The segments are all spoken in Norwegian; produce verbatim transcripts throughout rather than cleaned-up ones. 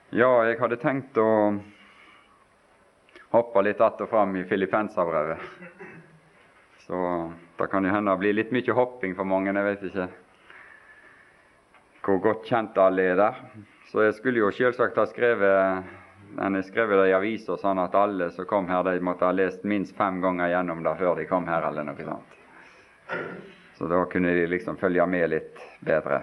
Ja, jeg hadde tenkt å hoppe litt att og fram i Filippenserbrevet. Så det kan jo hende bli litt mye hopping for mange, jeg vet ikke hvor godt kjent alle er der. Så jeg skulle jo selvsagt ha skrevet, jeg skrevet det i aviser, sånn at alle som kom her, de måtte ha lest minst fem ganger gjennom det før de kom her, eller noe sånt. Så da kunne de liksom følge med litt bedre.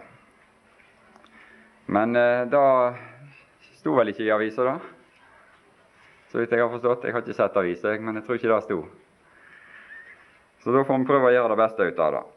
Men eh, da sto vel ikke i aviser da? Så vidt jeg har forstått, jeg har ikke sett aviser, men jeg tror ikke det sto. Så da får vi prøve å gjøre det beste ut av det.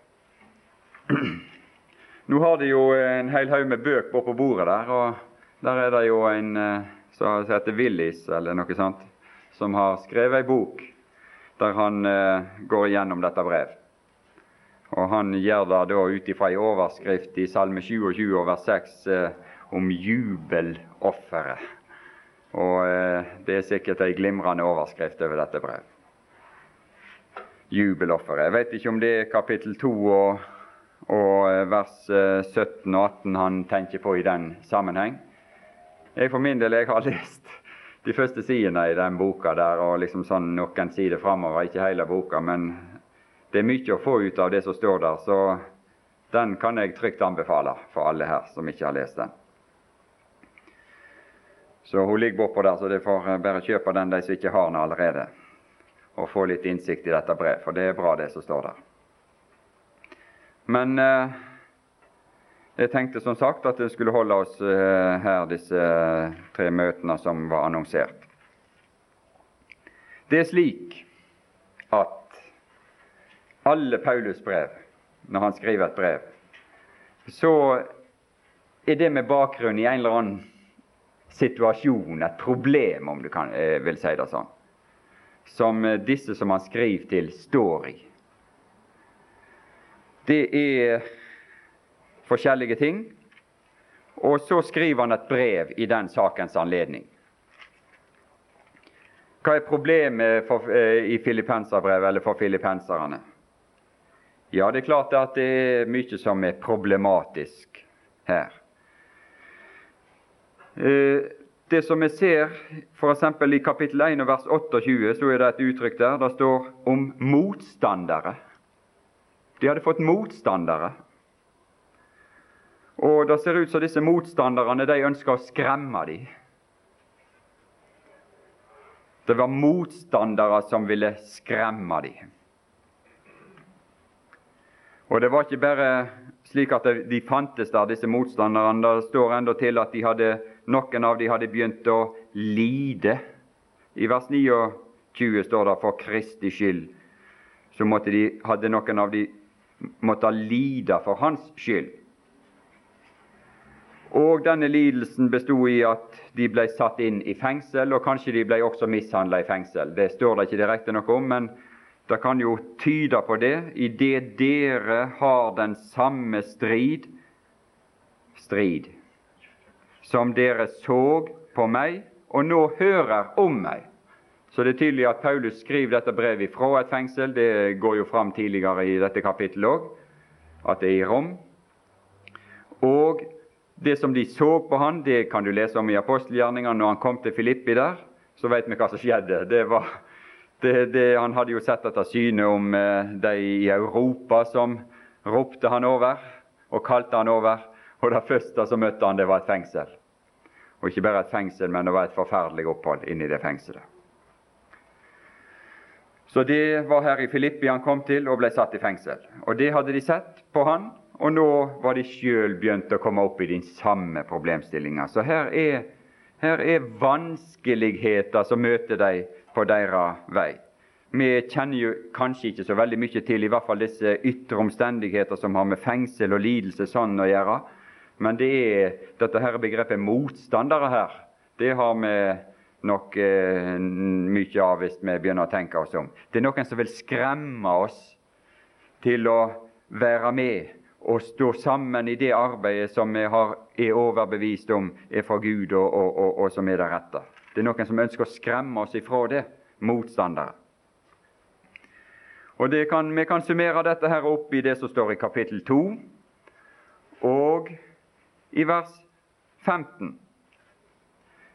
Nå har de jo en hel haug med bøk på bordet der, og der er det jo en som heter Willis, eller noe sånt, som har skrevet en bok der han eh, går igjennom dette brev. Og han gjør det da utifra en overskrift i Salme tjueåtte og vers seks eh, om jubelofferet. Og eh, det er sikkert en glimrende overskrift over dette brev. Jubelofferet. Jeg vet ikke om det er kapittel to og, og vers sytten og atten han tenker på i den sammenheng. Jeg for min del, jeg har lest de første sidene i den boka der, og liksom sånn noen sider fremover, ikke hele boka, men det er mye å få ut av det som står der, så den kan jeg trygt anbefale for alle her som ikke har lest den. Så hun ligger bortpå der, så det får bare kjøpe den de som ikke har den allerede, og få litt innsikt i dette brev, for det er bra det som står der. Men eh, jeg tenkte som sagt at det skulle holde oss eh, her disse tre møtene som var annonsert. Det er slik at alle Paulus brev, når han skriver et brev, så er det med bakgrunn i en eller annen situasjon, et problem, om du kan, eh, vil si det sånn, som disse som han skriver til står i. Det er forskjellige ting, og så skriver han et brev i den sakens anledning. Hva er problemet for, eh, i Filippenserbrevet eller for filippenserne? Ja, det er klart at det er mye som er problematisk her. Eh, Det som vi ser, for eksempel i kapittel en og vers tjueåtte, så er det et uttrykk der, det står om motstandere. De hadde fått motstandere. Og det ser ut som disse motstanderne, de ønsker å skremme dem. Det var motstandere som ville skremme dem. Og det var ikke bare slik at de fantes der, disse motstanderne. Det står enda til at de hadde, noen av de hadde begynt å lide. I vers tjueni står det for Kristi skyld. Så måtte de, hadde noen av de måtte lide for hans skyld. Og denne lidelsen bestod i at de ble satt inn i fengsel, og kanskje de ble også mishandlet i fengsel. Det står det ikke direkte noe om, men det kan jo tyde på det, i det dere har den samme strid, strid, som dere så på meg, og nå hører om meg. Så det er tydelig at Paulus skriver dette brevet fra et fengsel, det går jo fram tidligere i dette kapittelet også, at det er i Rom. Og det som de så på han, det kan du lese om i apostelgjerningene. Når han kom til Filippi der, så vet vi hva som skjedde. Det var... Det, det, han hadde jo sett dette synet om eh, de i Europa som ropte han over og kalte han over, og det første som møtte han, det var et fengsel. Og ikke bare et fengsel, men det var et forferdelig opphold inne i det fengselet. Så det var her i Filippi han kom til og ble satt i fengsel. Og det hadde de sett på han, og nå var de selv begynt å komme opp i de samme problemstillinger. Så her er, her er vanskeligheter som møter de på deres vei. Vi kjenner jo kanskje ikke så veldig mye til, i hvert fall disse ytre omstendigheter som har med fengsel og lidelse sånn å gjøre, men det er dette her begrepet motstandere her. Det har vi nok eh, mye av hvis vi begynner å tenke oss om. Det er noen som vil skremme oss til å være med og stå sammen i det arbeidet som vi har, er overbevist om er fra Gud og, og, og, og som er det rette. Det er noen som ønsker å skremme oss ifra det, motstandere. Og det kan, vi kan summere dette her opp i det som står i kapittel to, og i vers femten.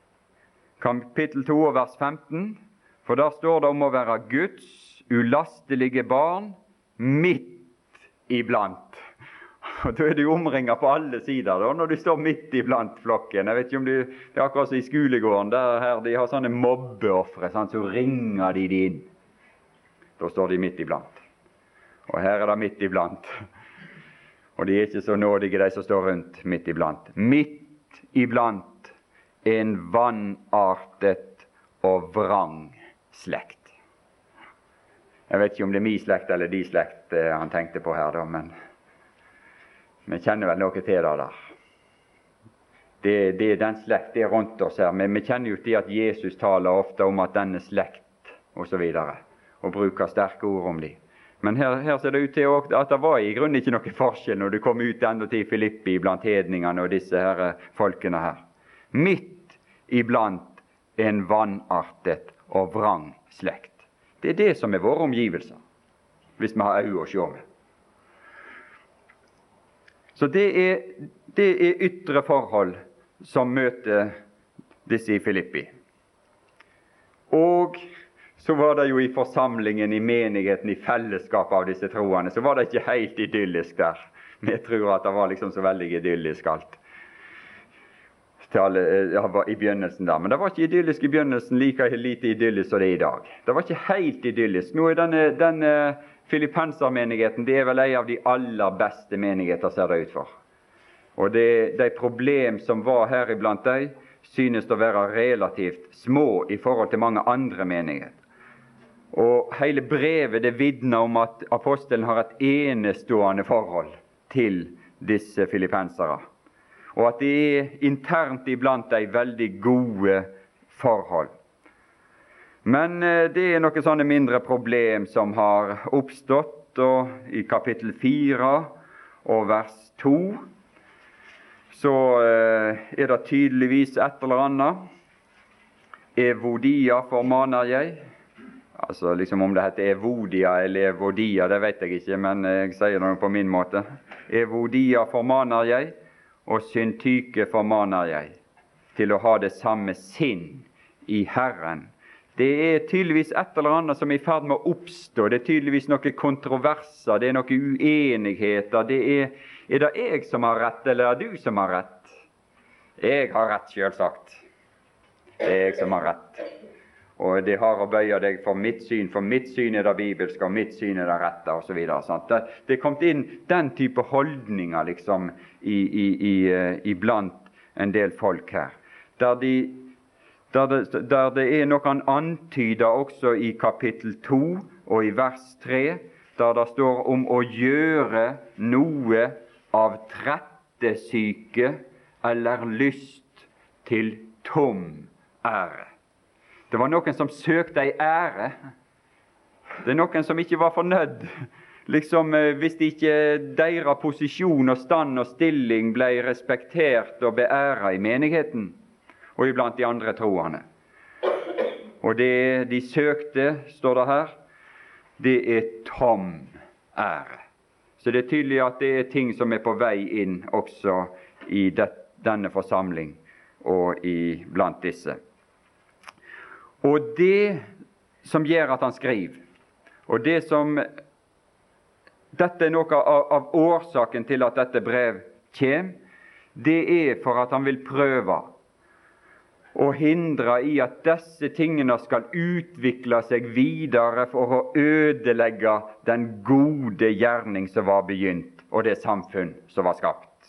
kapittel to og vers femten, for der står det om å være Guds ulastelige barn midt iblant. Og da er du omringet på alle sider, da, når du står midt iblant flokken. Jeg vet ikke om du, det er akkurat som i skolegården, der her, de har sånne mobbeoffre, sånn, så ringer de de inn. Da står de midt iblant. Og her er det midt iblant. Og de er ikke så nådige, de som står rundt midt iblant. Midt iblant en vannartet og vrang slekt. Jeg vet ikke om det er min slekt eller de slekt eh, han tenkte på her, da, men vi kjenner vel noe til det der. Det, det er den slekt, det er rundt oss her, men vi kjenner jo til at Jesus taler ofte om at denne slekt, og så videre, og bruker sterke ord om de. Men her, her ser det ut til at det var i grunnen ikke noe forskjell når du kom ut enda til Filippi blant hedningene og disse her folkene her. Midt iblant en vannartet og vrang slekt. Det er det som er våre omgivelser, hvis vi har øye å se med. Så det er, det er ytre forhold som møter disse i Filippi. Og så var det jo i forsamlingen, i menigheten, i fellesskapet av disse troende, så var det ikke helt idyllisk der. Vi tror at det var liksom så veldig idyllisk alt. Til alle, ja, i begynnelsen der. Men det var ikke idyllisk i begynnelsen, like lite idyllisk som det er i dag. Det var ikke helt idyllisk. Nå er denne, denne Filippensermenigheten, det er vel en av de aller beste menigheter, ser det ut for. Og det, de problem som var her iblant dem, synes å være relativt små i forhold til mange andre menigheter. Og hele brevet det vitner om at apostelen har et enestående forhold til disse filippensere. Og at det er internt iblant de veldig gode forhold. Men det er noen sånne mindre problem som har oppstått, og i kapittel fire og vers to så er det tydeligvis et eller annet. Evodia formaner jeg. Altså liksom om det heter Evodia eller Evodia, det vet jeg ikke, men jeg sier det på min måte. Evodia formaner jeg, og Syntyke formaner jeg, til å ha det samme sinn i Herren. Det er tydeligvis et eller annet som er i ferd med å oppstå. Det er tydeligvis noen kontroverser, det er noen uenigheter. Det er, er det jeg som har rett, eller er det du som har rett? Jeg har rett, selvsagt. Det er jeg som har rett. Og det har å bøye deg for mitt syn, for mitt syn er det bibelske, og mitt syn er det rette, og så videre. Sant? Det, det er kommet inn den type holdninger, liksom, i, i, i, i blant en del folk her. Der de Der det, der det er noen antyder også i kapittel to og i vers tre, der det står om å gjøre noe av trettesyke eller lyst til tom ære. Det var noen som søkte ei ære. Det er noen som ikke var fornøyd. Liksom hvis ikke deres posisjon og stand og stilling ble respektert og beæret i menigheten, og iblant de andre troende. Og det de søkte, står det her, det er tom ære. Så det er tydelig at det er ting som er på vei inn også i det, denne forsamling og i blant disse. Og det som gjør at han skriver, og det som, dette er noe av, av årsaken til at dette brev kommer, det er for at han vil prøve og hindre i at disse tingene skal utvikle seg videre for å ødelegge den gode gjerning som var begynt, og det samfunn som var skapt.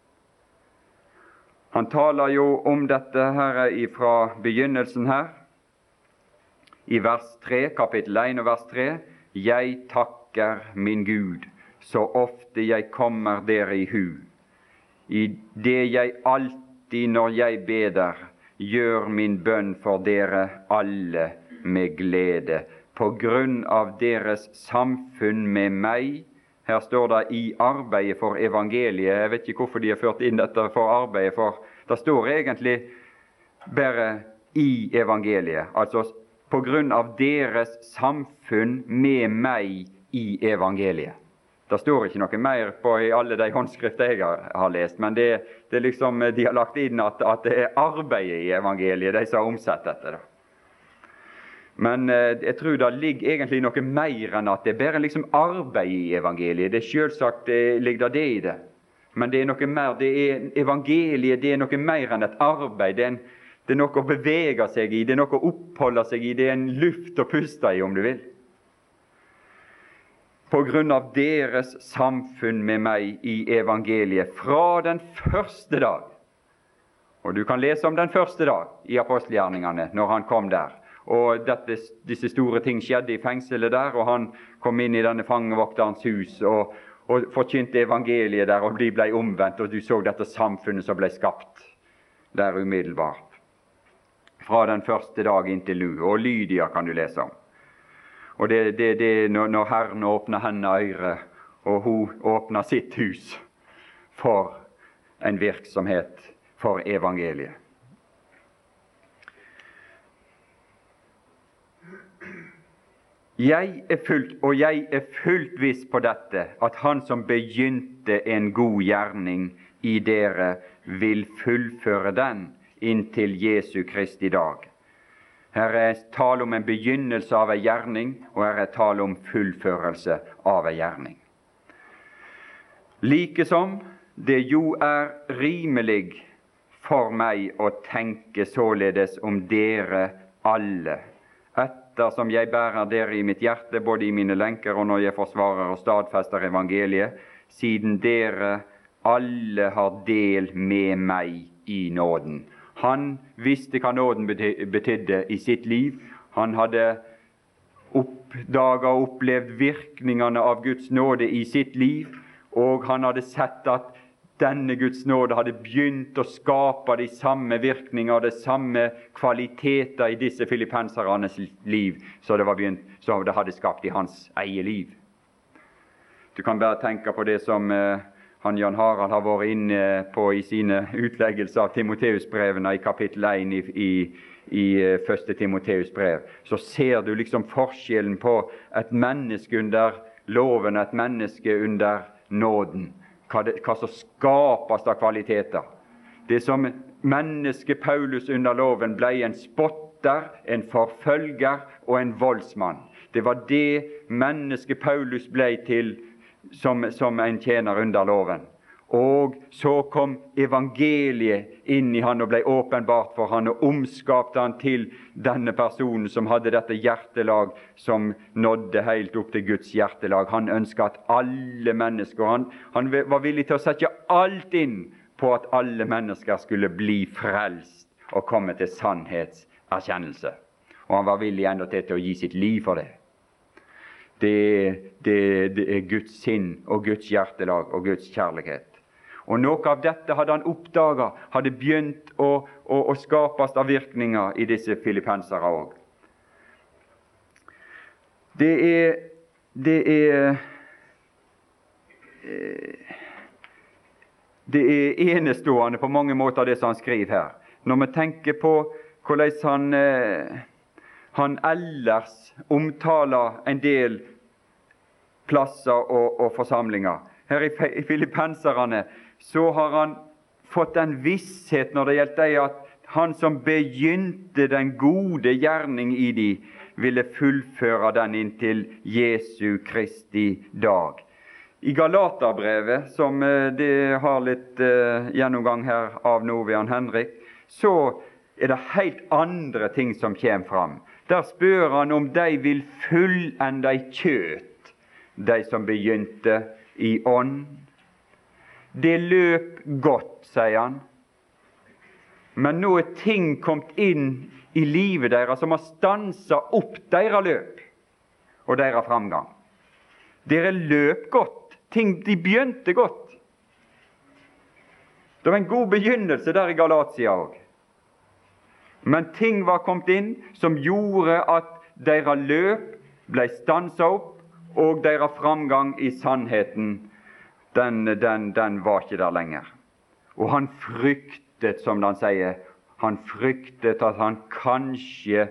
Han taler jo om dette her fra begynnelsen her, i vers tre, kapittel én og vers tre. Jeg takker min Gud, så ofte jeg kommer dere i hu, i det jeg alltid når jeg beder, gjør min bønn for dere alle med glede, på grunn av deres samfunn med meg. Her står det i arbeidet for evangeliet. Jeg vet ikke hvorfor de har ført inn dette for arbeidet, for det står egentlig bare i evangeliet. Altså på grunn av deres samfunn med meg i evangeliet. Det står ikke noe mer på i alle de håndskrifter jeg har, har lest, men det, det er liksom, de har lagt inn at, at det er arbeidet i evangeliet, de som har omsett dette. Da. Men eh, jeg tror det ligger egentlig noe mer enn at det er bare liksom arbeid i evangeliet. Det er selvsagt det ligger det i det. Men det er noe mer, det er evangeliet, det er noe mer enn et arbeid. Det er, en, det er noe å bevege seg i, det er noe å oppholde seg i, det er en luft å puste i, om du vil. På grunn av deres samfunn med meg i evangeliet fra den første dag. Og du kan lese om den første dag i apostelgjerningene, når han kom der. Og dette, disse store ting skjedde i fengselet der, og han kom inn i denne fangevokterens hus og, og forkynte evangeliet der, og de ble omvendt, og du så dette samfunnet som ble skapt der umiddelbart. Fra den første dag inntil nå, og Lydia kan du lese om. Og det er det, det, når Herren åpner henne øyre, og hun åpner sitt hus for en virksomhet for evangeliet. Jeg er fullt, og jeg er fullt viss på dette, at han som begynte en god gjerning i dere, vil fullføre den inntil Jesu Kristi dag. Her er tale om en begynnelse av en gjerning, og her er tale om fullførelse av en gjerning. Likesom det jo er rimelig for meg å tenke således om dere alle, ettersom jeg bærer dere i mitt hjerte, både i mine lenker og når jeg forsvarer og stadfester evangeliet, siden dere alle har del med meg i nåden. Han visste hva nåden betydde i sitt liv. Han hadde oppdaget og opplevd virkningene av Guds nåde i sitt liv, og han hadde sett at denne Guds nåde hadde begynt å skape de samme virkninger, de samme kvaliteter i disse filippensernes liv, så det, var begynt, så det hadde skapt i hans eget liv. Du kan bare tenke på det som eh, han Jan Harald har vært inne på i sine utleggelser av Timoteusbrevene i kapittel én i, i, i første Timoteusbrev. Så ser du liksom forskjellen på et menneske under loven, et menneske under nåden. Hva, det, hva som skapes av kvaliteter. Det som menneske Paulus under loven ble en spotter, en forfølger og en voldsmann. Det var det menneske Paulus ble til som, som en tjener under loven. Og så kom evangeliet inn i han og ble åpenbart for han, og omskapte han til denne personen som hadde dette hjertelag som nådde helt opp til Guds hjertelag. Han ønsket at alle mennesker, han, han var villig til å sette alt inn på at alle mennesker skulle bli frelst og komme til sannhetserkjennelse. Og han var villig enda til, til å gi sitt liv for det. Det, det, det er Guds sinn og Guds hjertelag og Guds kjærlighet. Og noe av dette hadde han oppdaget, hadde begynt å, å, å skapes av virkninger i disse filippensere også. Det er, det er, det er enestående på mange måter det som han skriver her. Når vi tenker på hvordan han, han ellers omtaler en del plasser og, og forsamlinger. Her i filippenserne så har han fått en visshet når det gjelder det at han som begynte den gode gjerning i de, ville fullføre den inntil Jesu Kristi dag. I Galaterbrevet, som det har litt uh, gjennomgang her av nå ved han Henrik, så er det helt andre ting som kommer fram. Der spør han om de vil fullende i kjøt, de som begynte i ånd. Det løp godt, sier han. Men nå er ting kommet inn i livet deres som har stanset opp deres løp og deres framgang. Dere løp godt. Ting, de begynte godt. Det var en god begynnelse der i Galatia også. Men ting var kommet inn som gjorde at deres løp ble stanset opp, og deres framgang i sannheten Den, den, den var ikke der lenger. Og han fryktet, som han sier, han fryktet at han kanskje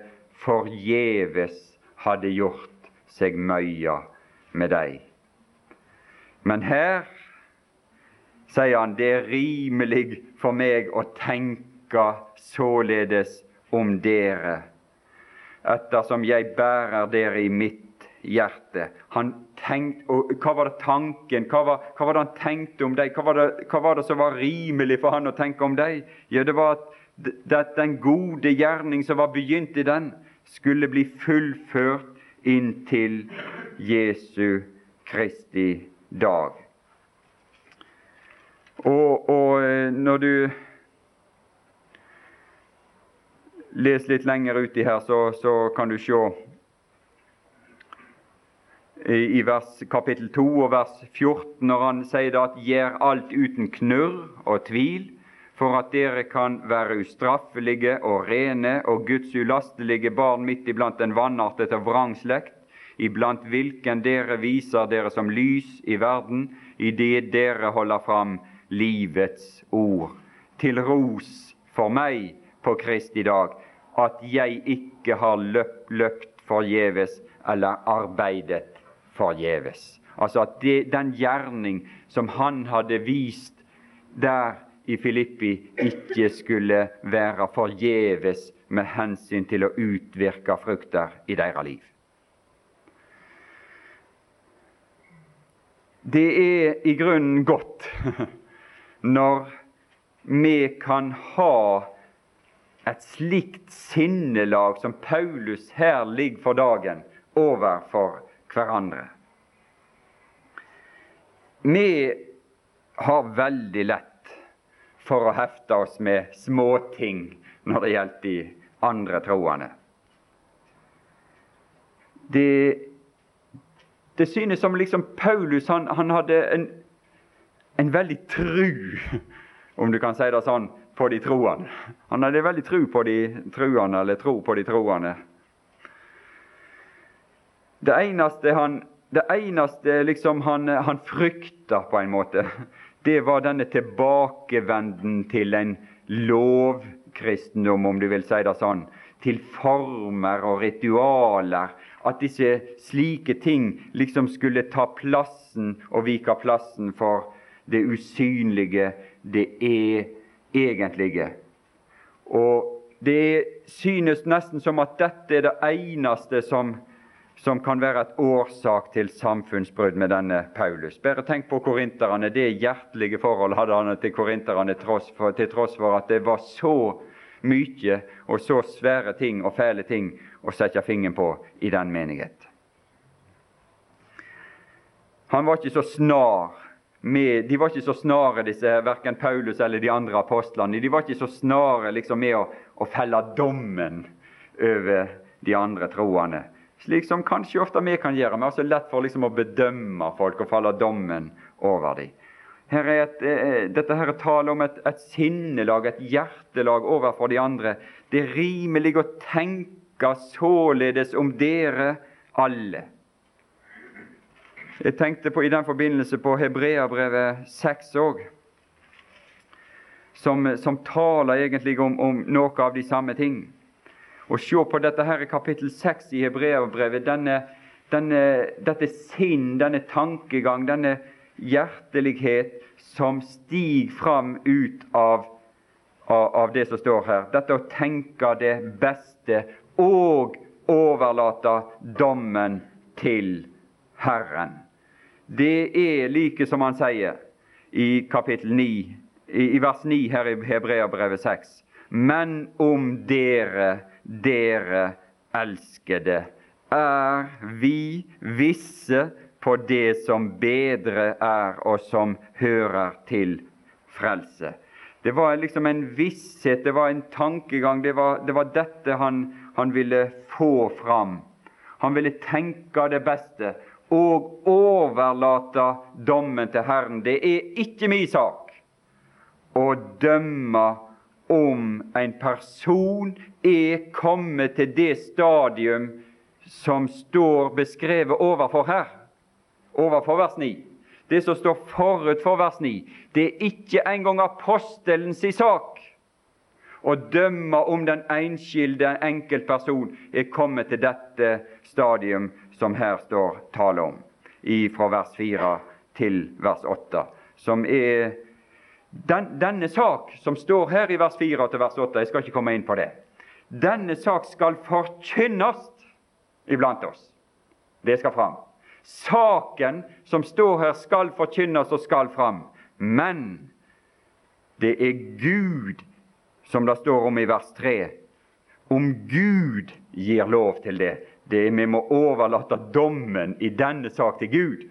forgjeves hadde gjort seg møya med deg. Men her sier han, det er rimelig for meg å tenke således om dere, ettersom jeg bærer dere i mitt hjerte. Han tenkte, og hva var det tanken? Hva var, hva var det han tenkte om deg? Hva var, det, hva var det som var rimelig for han å tenke om deg? Ja, det var at, at den gode gjerning som var begynt i den, skulle bli fullført inntil Jesu Kristi dag. Og, og når du leser litt lenger uti her, så, så kan du se i, i vers, kapittel to og vers fjorten, når han sier da at gjør alt uten knurr og tvil, for at dere kan være ustraffelige og rene og Guds ulastelige barn midt iblant en vanartet og vrangslekt, iblant hvilken dere viser dere som lys i verden, i det dere holder fram livets ord. Til ros for meg på Kristi dag, at jeg ikke har løpt, løpt forgjeves eller arbeidet forgjeves. Altså at det, den gjerning som han hadde vist der i Filippi, ikke skulle være forgjeves med hensyn til å utvirke frukter i deres liv. Det er i grunnen godt når vi kan ha et slikt sinnelag som Paulus her ligger for dagen overfor hverandre. Vi har veldig lett for å hefte oss med småting når det gjelder de andre troende. Det, det synes som liksom Paulus, han, han hadde en en veldig tru, om du kan si det sånn, på de troende. Han hadde veldig tru på de troende, eller tro på de troende. Det eneste han, det eneste liksom han, han frykta på en måte, det var denne tilbakevenden til en lovkristendom, om du vil si det sånn, til former og ritualer, at disse slike ting liksom skulle ta plassen og vike plassen for det usynlige, det er egentlige. Og det synes nesten som at dette er det eneste som, som kan være et årsak til samfunnsbrudd med denne Paulus. Bare tenk på korinterne, det hjertelige forhold hadde han til korinterne tross for, til tross for at det var så mye og så svære ting og fæle ting å sette fingeren på i den menighet. Han var ikke så snar Med, de var ikke så snare, disse, hverken Paulus eller de andre apostlene. De var ikke så snare liksom, med å, å felle dommen over de andre troende. Slik som kanskje ofte vi kan gjøre. Vi har så lett for liksom, å bedømme folk og felle dommen over dem. Her er et, eh, dette her taler om et, et sinnelag, et hjertelag overfor de andre. Det er rimelig å tenke således om dere alle. Jeg tenkte på i den forbindelse på Hebreabrevet seks òg, som, som taler egentlig om, om noe av de samme ting. Og se på dette her i kapittel seks i Hebreabrevet, denne, denne, dette sinn, denne tankegang, denne hjertelighet som stiger fram ut av, av, av det som står her. Dette å tenke det beste og overlate dommen til Herren. Det er like som han sier i kapittel ni, i, i vers ni her i Hebreabrevet seks. Men om dere, dere elskede, er vi visse på det som bedre er og som hører til frelse. Det var liksom en visshet, det var en tankegang, det var, det var dette han, han ville få fram. Han ville tenke det beste og overlate dommen til Herren. Det er ikke min sak å dømme om en person er kommet til det stadium som står beskrevet overfor her, overfor vers ni. Det som står forut for vers ni, det er ikke engang apostelens i sak å dømme om den enskilde enkeltperson er kommet til dette stadium som her står tale om, fra vers fire til vers åtte, som er den, denne sak som står her i vers fire til vers åtte. Jeg skal ikke komme inn på det. Denne sak skal forkynnes iblant oss. Det skal fram. Saken som står her skal forkynnes og skal fram. Men det er Gud, som det står om i vers tre. Om Gud gir lov til det. Det er vi må overlate dommen i denne sak til Gud.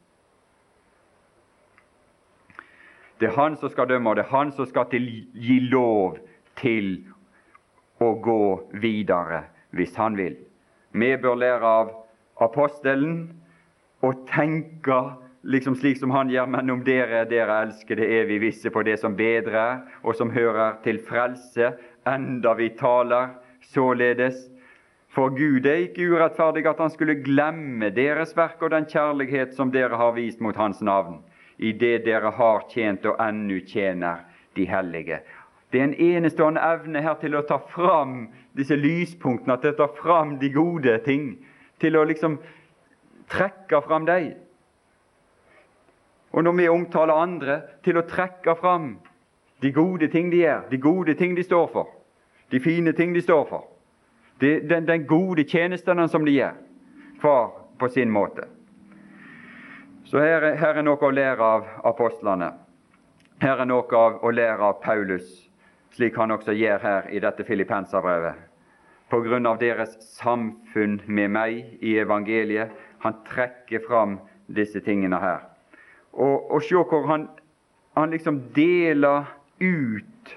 Det er han som skal dømme, og det er han som skal til, gi lov til å gå videre, hvis han vil. Vi bør lære av apostelen og tenke liksom slik som han gjør, men om dere, dere elsker det er vi visse på det som bedrer, og som hører til frelse, enda vi taler således. For Gud er ikke urettferdig at han skulle glemme deres verk og den kjærlighet som dere har vist mot hans navn, i det dere har tjent og ennå tjener de hellige. Det er en enestående evne her til å ta fram disse lyspunktene, til å ta fram de gode ting, til å liksom trekke fram dem. Og når vi omtaler andre, til å trekke fram de gode ting de gjør, de gode ting de står for, de fine ting de står for, de, den, den gode tjenestene som de gjør, hver på sin måte. Så her, her er noe å lære av apostlene. Her er noe av å lære av Paulus, slik han også gjør her i dette Filippenserbrevet. På grunn av deres samfunn med meg i evangeliet, han trekker fram disse tingene her. Og, og se hvor han, han liksom deler ut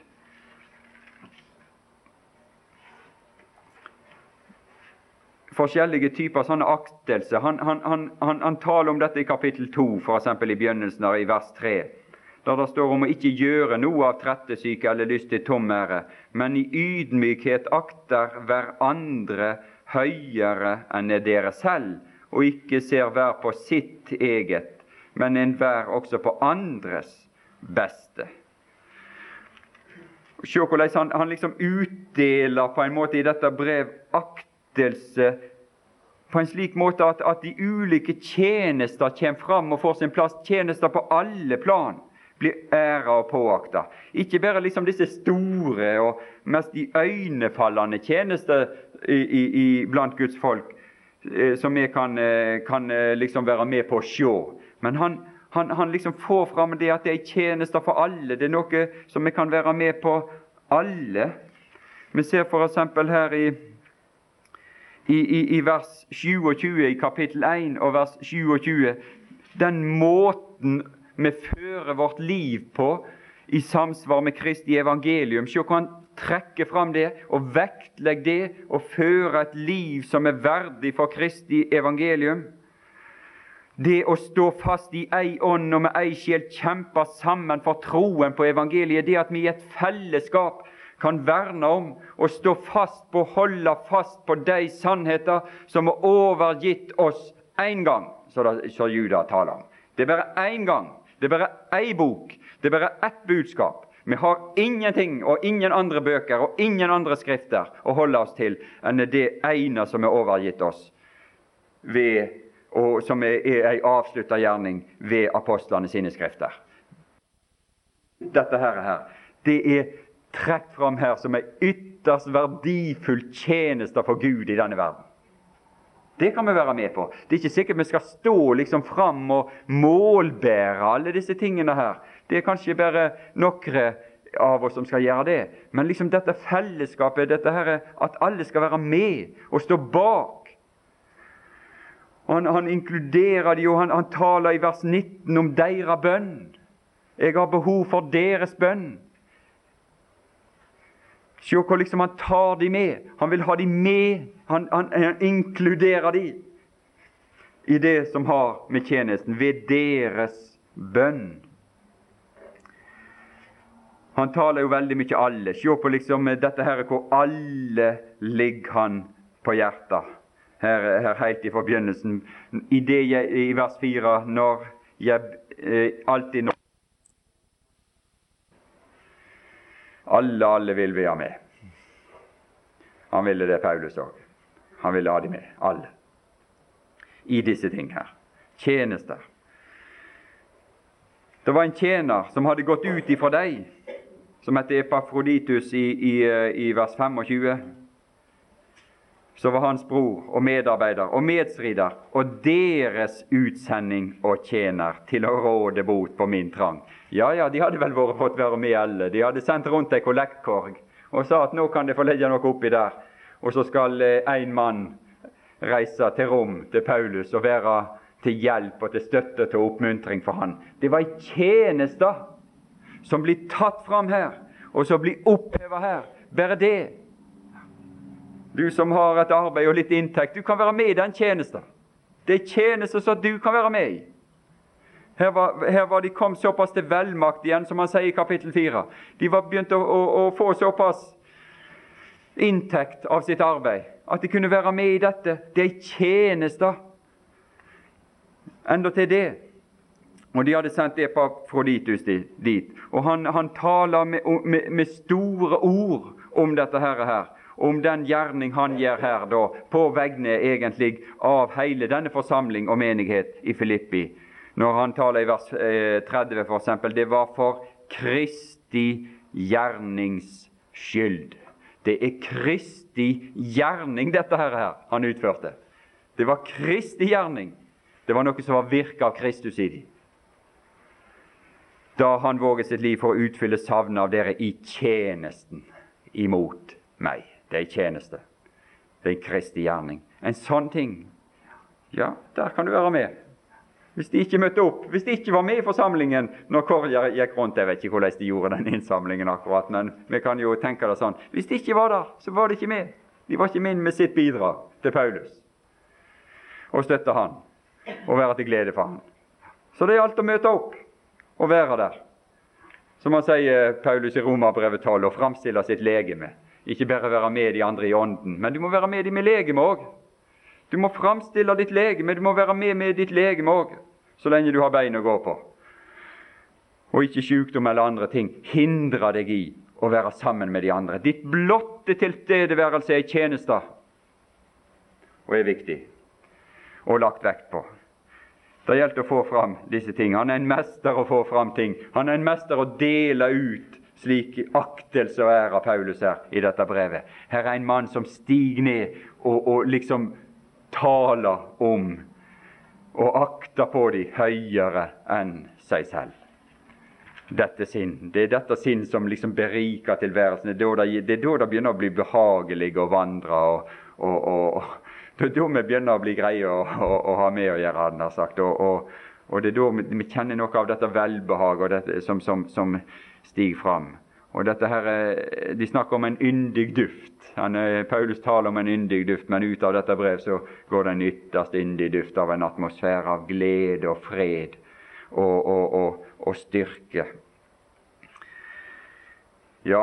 forskjellige typer sånne aktelser. Han, han, han, han, han taler om dette i kapittel to, for eksempel i begynnelsen av i vers tre, der det står om å ikke gjøre noe av trettesyke eller lyst til tomære, men i ydmykhet akter hver andre høyere enn dere selv, og ikke ser hver på sitt eget, men enhver også på andres beste. Se hvordan han, han liksom utdeler på en måte i dette brev aktelse på en slik måte at, at de ulike tjenester kommer fram og får sin plass. Tjenester på alle plan blir æret og påakta. Ikke bare liksom disse store og mest iøynefallende tjenester i, i, i blant Guds folk, eh, som vi kan, eh, kan eh, liksom være med på å se. Men han, han, han liksom får fram det at det er tjenester for alle. Det er noe som vi kan være med på alle. Vi ser for eksempel her i, i, i, i vers tjuesyv i kapittel én og vers tjuesyv, den måten vi fører vårt liv på i samsvar med Kristi evangelium. Se hvor han trekker fram det og vektlegger det og fører et liv som er verdig for Kristi evangelium. Det å stå fast i ei ånd og med ei sjel kjempe sammen for troen på evangeliet, det at vi i et fellesskap kan verne om og stå fast på, holde fast på de sannheter som er overgitt oss en gang, så, da, så Juda taler om. Det er bare en gang, det er bare ei bok, det er bare ett budskap. Vi har ingenting og ingen andre bøker og ingen andre skrifter å holde oss til enn det ene som er overgitt oss ved og som er en avsluttet gjerning ved apostlene sine skrifter. Dette her, her det er trekt fram her som en ytterst verdifull tjeneste for Gud i denne verden. Det kan vi være med på. Det er ikke sikkert vi skal stå liksom fram og målbære alle disse tingene her. Det er kanskje bare noen av oss som skal gjøre det. Men liksom dette fellesskapet, dette her, at alle skal være med og stå bak. Han, han inkluderer de, og han, han taler i vers nitten om deres bønn. Jeg har behov for deres bønn. Se hvor liksom han tar de med. Han vil ha de med. Han, han, han inkluderer de i det som har med tjenesten, ved deres bønn. Han taler jo veldig mye alle. Se på liksom dette her, hvor alle ligger han på hjertet. Her, her helt i forbegynnelsen, i, det jeg, i vers fire, når jeg eh, alltid når alle, alle vil vi ha med. Han ville det, Paulus også. Han ville ha de med, alle. I disse ting her. Tjenester. Det var en tjener som hadde gått ut ifra deg, som heter Epafroditus i, i, i vers tjuefem. Så var hans bror og medarbeider og medstrider og deres utsending og tjener til å råde bot på min trang. Ja, ja, de hadde vel vært, fått være med alle. De hadde sendt rundt en kollektkorg og sa at nå kan de få legge noe oppi der. Og så skal en mann reise til Rom til Paulus og være til hjelp og til støtte til oppmuntring for han. Det var en tjeneste som blir tatt fram her, og som blir opphevet her. Bare det. Du som har et arbeid og litt inntekt, du kan være med i den tjenesten. Det er tjeneste som du kan være med i. Her var, her var de kom såpass til velmakt igjen, som han sier i kapittel fire. De var begynt å, å, å få såpass inntekt av sitt arbeid, at de kunne være med i dette. Det er tjeneste. Enda til det. Og de hadde sendt Epafroditus dit. Og han, han taler med, med, med store ord om dette her, her. Om den gjerning han gjør her da, på vegne egentlig av hele denne forsamling og menighet i Filippi. Når han taler i vers tretti for eksempel, det var for Kristi gjernings skyld. Det er Kristi gjerning dette her, her han utførte. Det var Kristi gjerning. Det var noe som var virket av Kristus i dem. Da han våget sitt liv for å utfylle savnet av dere i tjenesten imot meg. Det er tjeneste. Det er Kristi gjerning. En sånn ting, ja, der kan du være med. Hvis de ikke møtte opp, hvis de ikke var med i forsamlingen når Korja gikk rundt, jeg vet ikke hvordan de gjorde den innsamlingen akkurat, men vi kan jo tenke det sånn. Hvis de ikke var der, så var de ikke med. De var ikke med med sitt bidrag til Paulus. Og støtte han, og være til glede for han. Så det er alt å møte opp, og være der. Som han sier, Paulus i Romerbrevet tolv, og framstille sitt legeme. Ikke bare være med de andre i ånden, men du må være med de med legeme også. Du må framstille ditt legeme, du må være med med ditt legeme også, så lenge du har bein å gå på. Og ikke sykdom eller andre ting hindrer deg i å være sammen med de andre. Ditt blotte tilstedeværelse er tjeneste, og er viktig, og lagt vekt på. Det gjelder å få fram disse ting. Han er en mester å få fram ting. Han er en mester å dele ut slik aktelse og ære av Paulus her i dette brevet. Her er en mann som stiger ned og, og liksom taler om og akter på de høyere enn seg selv. Dette sinn, det er dette sinn som liksom beriker tilværelsen. Det er da det, det, er da det begynner å bli behagelig å vandre, og, og, og, og det er da vi begynner å bli greie å, å, å ha med å gjøre, hadde han sagt. Og, og, og det er da vi, vi kjenner noe av dette velbehag og dette, som, som, som stiger fram. Og dette her, de snakker om en yndig duft. Han, Paulus taler om en yndig duft, men ut av dette brev så går det en ytterst yndig duft av en atmosfære av glede og fred og, og, og, og styrke. Ja,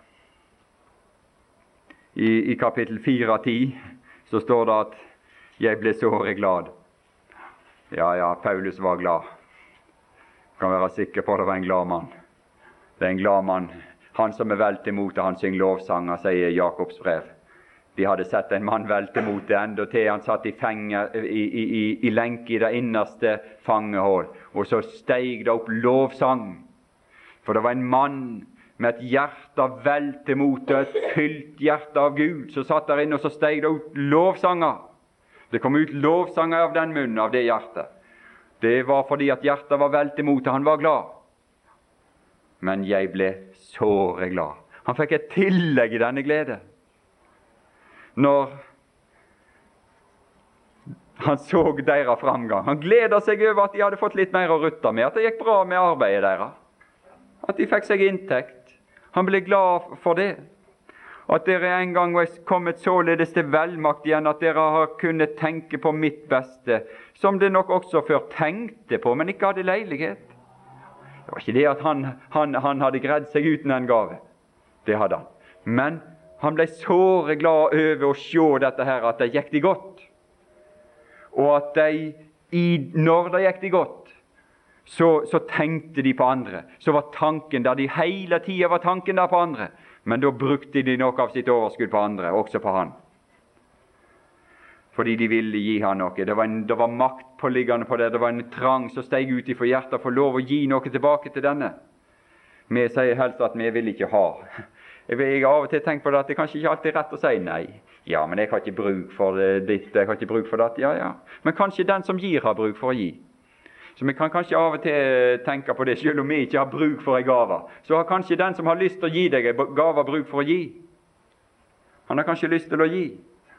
i, i kapittel fire ti så står det at jeg ble såre glad. Ja, ja, Paulus var glad. Kan være sikker på det var en glad mann. Det er en glad mann. Han som er velt imot det, han synger lovsanger, sier Jakobs brev. De hadde sett en mann velt imot det enda til. Han satt i, fenger, i, i, i, i lenke i det innerste fangehold. Og så steg det opp lovsang. For det var en mann med et hjerte velt imot det, et fylt hjerte av Gud. Så satt der inne, og så steg det opp lovsanger. Det kom ut lovsanger av den munnen, av det hjertet. Det var fordi at hjertet var velt imot det. Han var glad. Men jeg ble såre glad. Han fikk et tillegg i denne glede. Når han så deres framgang. Han gleder seg over at de hadde fått litt mer å rutte med, at det gikk bra med arbeidet deres. At de fikk seg inntekt. Han ble glad for det. At dere en gang var kommet således til velmakt igjen, at dere har kunnet tenke på mitt beste, som det nok også før tenkte på, men ikke hadde leilighet. Det var ikke det at han, han, han hadde gredd seg uten en gave. Det hadde han. Men han ble såre glad over å se dette her, at det gikk de godt. Og at de, i, når det gikk de godt, så, så tenkte de på andre. Så var tanken der, de hele tiden var tanken der på andre. Men da brukte de noe av sitt overskudd på andre, også på han. fordi de ville gi han noe. Det var, en, det var makt påliggende på det. Det var en trang som steg ut ifra hjertet for lov å gi noe tilbake til denne. Vi sier helst at vi vil ikke ha. Jeg har av og til tenkt på det at det kanskje ikke alltid er rett å si nei. Ja, men jeg har ikke bruk for ditt, jeg har ikke bruk for det. Ja, ja. Men kanskje den som gir har bruk for å gi. Så vi kan kanskje av og til tenke på det, selv om vi ikke har bruk for en gave. Så har kanskje den som har lyst til å gi deg en gave bruk for å gi. Han har kanskje lyst til å gi.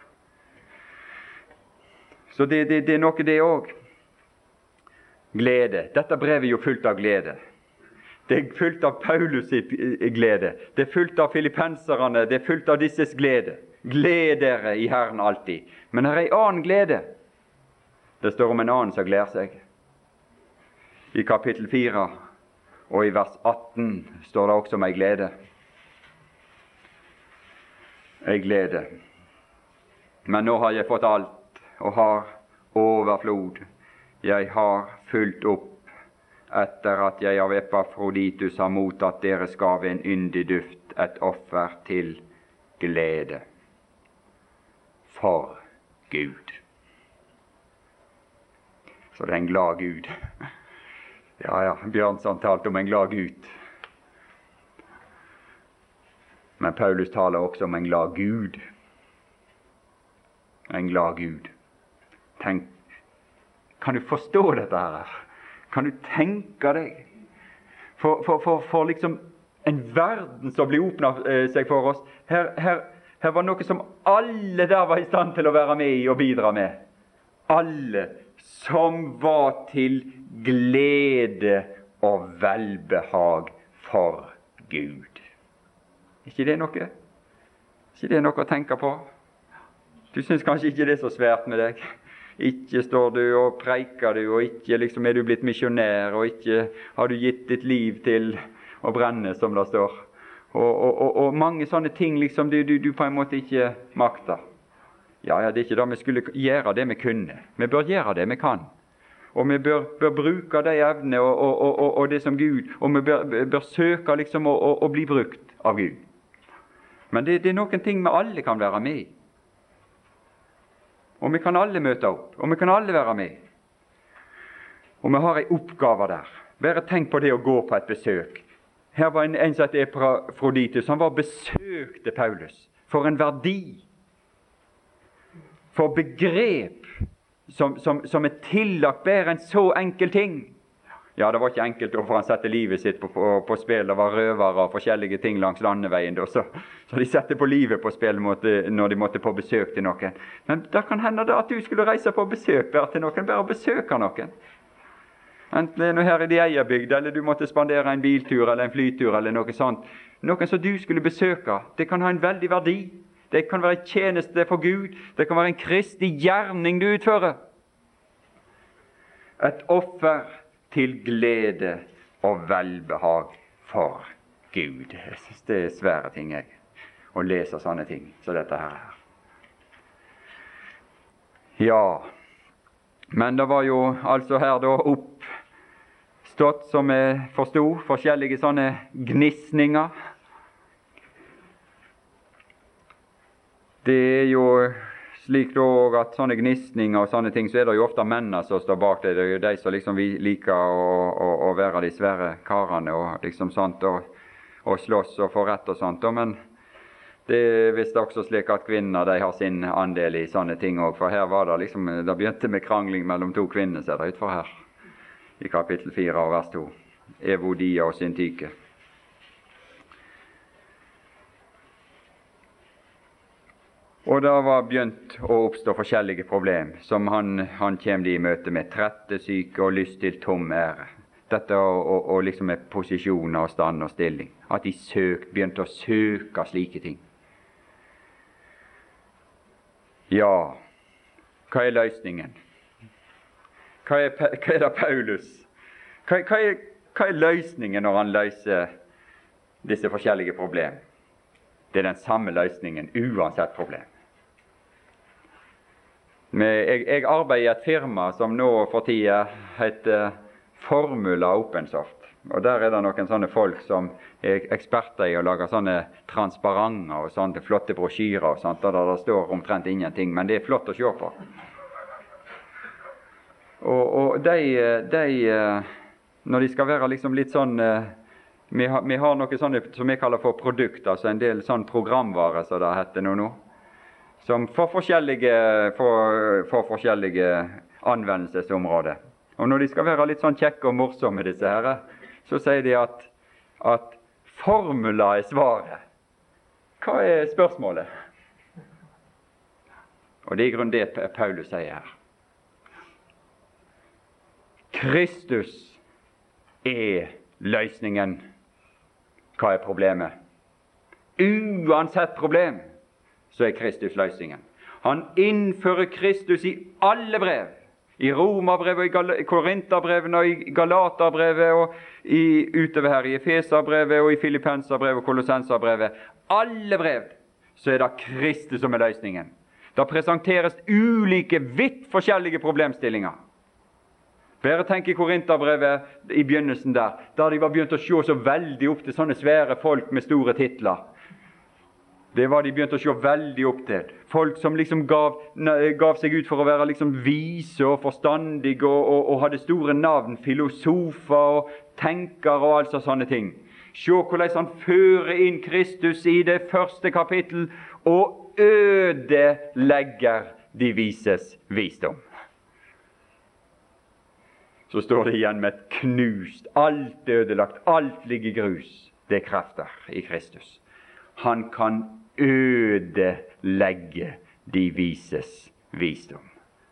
Så det, det, det er noe det også. Glede. Dette brevet er jo fullt av glede. Det er fullt av Paulus sitt glede. Det er fullt av filippenserne. Det er fullt av disses glede. Gled dere i Herren alltid. Men det er en annen glede. Det står om en annen som gleder seg. I kapittel fire og i vers atten står det også om en glede. En glede. Men nå har jeg fått alt og har overflod. Jeg har fulgt opp etter at jeg av Epafroditus har mottatt deres gave en yndig duft, et offer til glede for Gud. Så det er en glad Gud. Ja, ja, Bjørnson talte om en glad Gud. Men Paulus taler også om en glad Gud. En glad Gud. Tenk, kan du forstå dette her? Kan du tenke deg? For, for, for, for liksom en verden som blir åpnet eh, seg for oss. Her, her, her var noe som alle der var i stand til å være med i og bidra med. Alle som var til glede og velbehag for Gud. Ikke det noe? Ikke det noe å tenke på? Du synes kanskje ikke det er så svært med deg. Ikke står du og preiker du, og ikke liksom er du blitt misjonær, og ikke har du gitt ditt liv til å brenne, som det står. Og, og, og, og mange sånne ting liksom du, du, du på en måte ikke makter. Ja, ja, det er ikke da vi skulle gjøre det vi kunne. Vi bør gjøre det vi kan. Og vi bør, bør bruke de evne og, og, og, og det som Gud, og vi bør, bør søke liksom å, å, å bli brukt av Gud. Men det, det er noen ting vi alle kan være med i. Og vi kan alle møte opp, og vi kan alle være med. Og vi har en oppgave der. Bare tenk på det å gå på et besøk. Her var en, en som heter Epafroditus, han var besøkte Paulus. For en verdi. For begrep som, som, som er tillagt bedre enn så enkel ting. Ja, det var ikke enkelt for han sette livet sitt på, på, på spill. Det var røvere og forskjellige ting langs landeveien. Da, så, så de sette på livet på spill måtte, når de måtte på besøk til noen. Men det kan hende da at du skulle reise på besøk bare til noen, bare besøke noen. Enten det er noe her i de eierbygd, eller du måtte spandere en biltur eller en flytur eller noe sånt. Noen som du skulle besøke, det kan ha en veldig verdi. Det kan være en tjeneste for Gud. Det kan være en kristig gjerning du utfører. Et offer til glede og velbehag for Gud. Jeg synes det er svære ting, jeg, å lese sånne ting som dette her. Ja, men det var jo altså her da oppstått, som jeg forstod, forskjellige sånne gnisninger. Det er jo slik da at sånne gnisninger og sånne ting, så er det jo ofte mennene som står bak det. Det er jo de som liksom liker å, å, å være de svære karene og liksom sånt, og, og slåss og få rett og sånt. Men det er visst også slik at kvinner, de har sin andel i sånne ting også. For her var det liksom, det begynte med krangling mellom to kvinner, ser det ut for her. I kapittel fire og vers to. Evodia og Syntyke. Og det var begynt å oppstå forskjellige problem, som han, han kommer de i møte med. Trettesyke og lyst til tom ære. Dette og, og, og liksom med posisjoner og stand og stilling. At de søk, begynte å søke slike ting. Ja, hva er løsningen? Hva er, hva er det Paulus? Hva, hva, er, hva er løsningen når han løser disse forskjellige problem? Det er den samme løsningen, uansett problem. Men jeg, jeg arbeider i et firma som nå for tida heter Formula OpenSoft. Og der er det noen sånne folk som er eksperter i å lage sånne transparenter og sånne flotte brosjyrer og sånt, og der det står omtrent ingenting, men det er flott å se på. Og, og de, de, når de skal være liksom litt sånn, vi har, vi har noe sånne som vi kaller for produkt, altså en del sånn programvare, som det heter nå nå, som for forskjellige, for, for forskjellige anvendelsesområder. Og når de skal være litt sånn kjekke og morsomme, disse her, så sier de at, at formula er svaret. Hva er spørsmålet? Og det er i grunnen det Paulus sier her. Kristus er løsningen. Hva er problemet? Uansett problem, så er Kristus løsningen. Han innfører Kristus i alle brev. I Romerbrevet, i Korinterbrevet, og i Galaterbrevet, og i, utover her i Efeserbrevet, og i Filippenserbrevet, og Kolossenserbrevet. Alle brev, så er det Kristus som er løsningen. Det presenteres ulike, vidt forskjellige problemstillinger. Bare tenk i Korinterbrevet i begynnelsen der, der de var begynt å se så veldig opp til sånne svære folk med store titler. Det var de begynt å se veldig opp til. Folk som liksom gav, gav seg ut for å være liksom vise og forstandige og, og, og hadde store navn, filosofer og tenkere og altså sånne ting. Se hvordan han fører inn Kristus i det første kapittel og ødelegger de vises visdom. Så står det igjen med et knust, alt ødelagt, alt ligger i grus. Det er krefter i Kristus. Han kan ødelegge de vises visdom.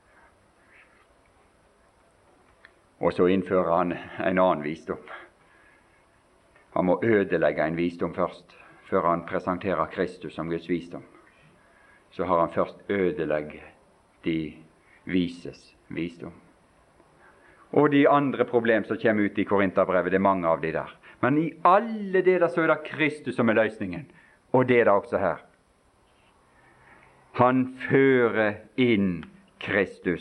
Og så innfører han en annen visdom. Han må ødelegge en visdom først, før han presenterer Kristus som Guds visdom. Så har han først ødelegge de vises visdom. Og de andre problem som kommer ut i Korinterbrevet, det er mange av de der. Men i alle det der så er det Kristus som er løsningen. Og det er det også her. Han fører inn Kristus.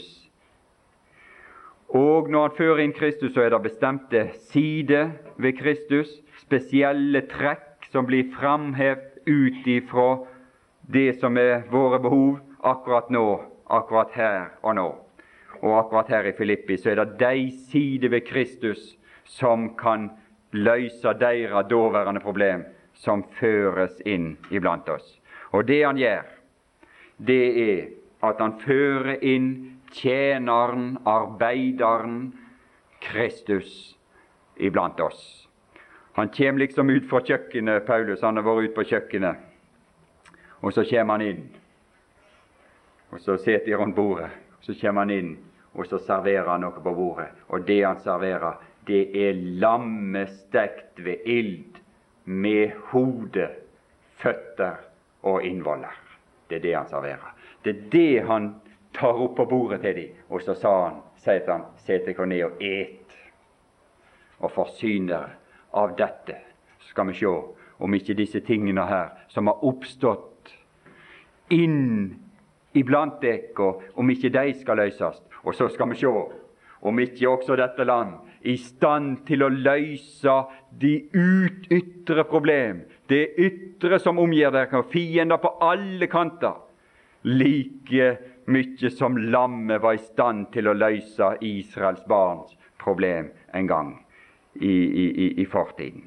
Og når han fører inn Kristus, så er det bestemte sider ved Kristus, spesielle trekk som blir framhevet ut ifra det som er våre behov akkurat nå, akkurat her og nå. Og akkurat her i Filippi så er det de sider ved Kristus som kan løse deres daværende problem, som føres inn iblant oss. Og det han gjør, det er at han fører inn tjeneren, arbeideren, Kristus iblant oss. Han kommer liksom ut fra kjøkkenet, Paulus, han har vært ut på kjøkkenet, og så kommer han inn, og så sitter de rundt bordet, så kommer han inn, og så serverer han noe på bordet, og det han serverer, det er lammestekt ved ild, med hode, føtter og innvoller. Det er det han serverer. Det er det han tar opp på bordet til dem. Og så sa han, sier han, sett deg ned og et, og forsyn dere av dette. Så skal vi se om ikke disse tingene her, som har oppstått inn iblant dere, om ikke de skal løses. Og så skal vi se om ikke også dette land i stand til å løse de ut ytre problem, det ytre som omgir dere, fiender på alle kanter, like mye som lammet var i stand til å løse Israels barns problem en gang i, i, i fortiden.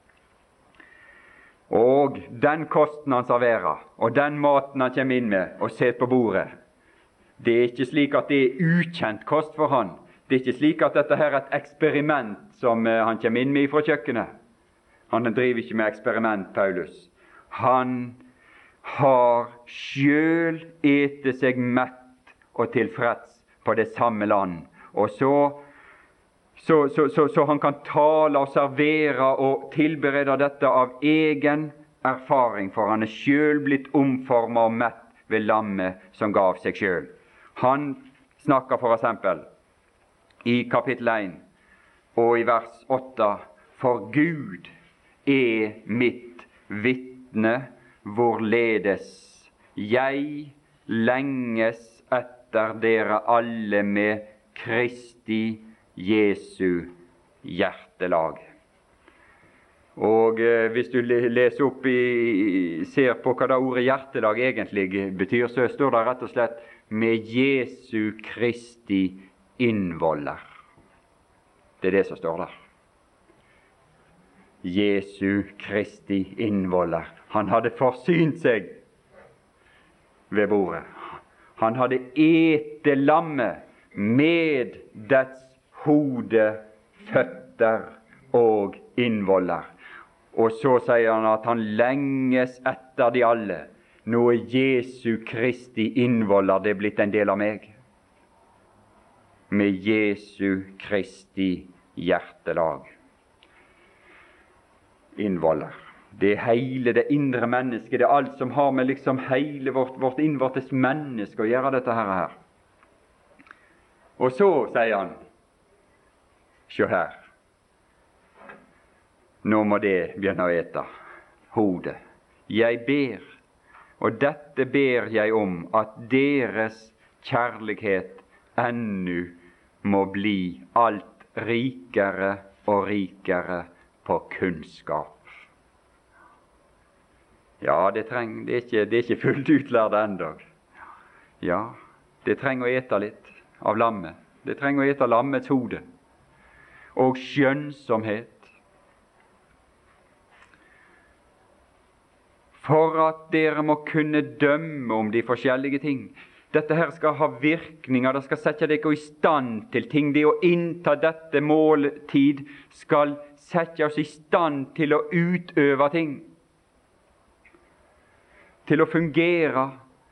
Og den kosten han serverer, og den maten han kommer inn med og setter på bordet, det er ikke slik at det er ukjent kost for han. Det er ikke slik at dette her er et eksperiment som han kommer inn med fra kjøkkenet. Han driver ikke med eksperiment, Paulus. Han har selv ete seg mett og tilfreds på det samme land. Og så, så, så, så, så han kan tale og servere og tilberede dette av egen erfaring, for han er selv blitt omformet og mett ved lammet som gav seg selv. Han snakker for eksempel i kapittel én og i vers åtte, for Gud er mitt vitne, hvorledes jeg lenges etter dere alle med Kristi Jesu hjertelag. Og eh, hvis du leser opp i, ser på hva det ordet hjertelag egentlig betyr, så står det rett og slett med Jesu Kristi innvoller. Det er det som står der. Jesu Kristi innvoller. Han hadde forsynt seg ved bordet. Han hadde ete lammet med dets hode, føtter og innvoller. Og så sier han at han lenges etter de alle. Nå er Jesu Kristi innvoller det blitt en del av meg. Med Jesu Kristi hjertelag. Innvoller. Det er hele det indre mennesket, det er alt som har med liksom hele vårt, vårt innvortes menneske å gjøre dette her. Og så sier han, se her, nå må det begynne å ete hodet. Jeg ber, og dette ber jeg om, at deres kjærlighet ennu må bli alt rikere og rikere på kunnskap. Ja, det, treng, det, er ikke, det er ikke fullt utlærd enda. Ja, det trenger å ete litt av lammet. Det trenger å ete lammets hode. Og skjønnsomhet. For at dere må kunne dømme om de forskjellige ting. Dette her skal ha virkninger, det skal sette dere i stand til ting. Det å innta dette måltid skal sette oss i stand til å utøve ting. Til å fungere,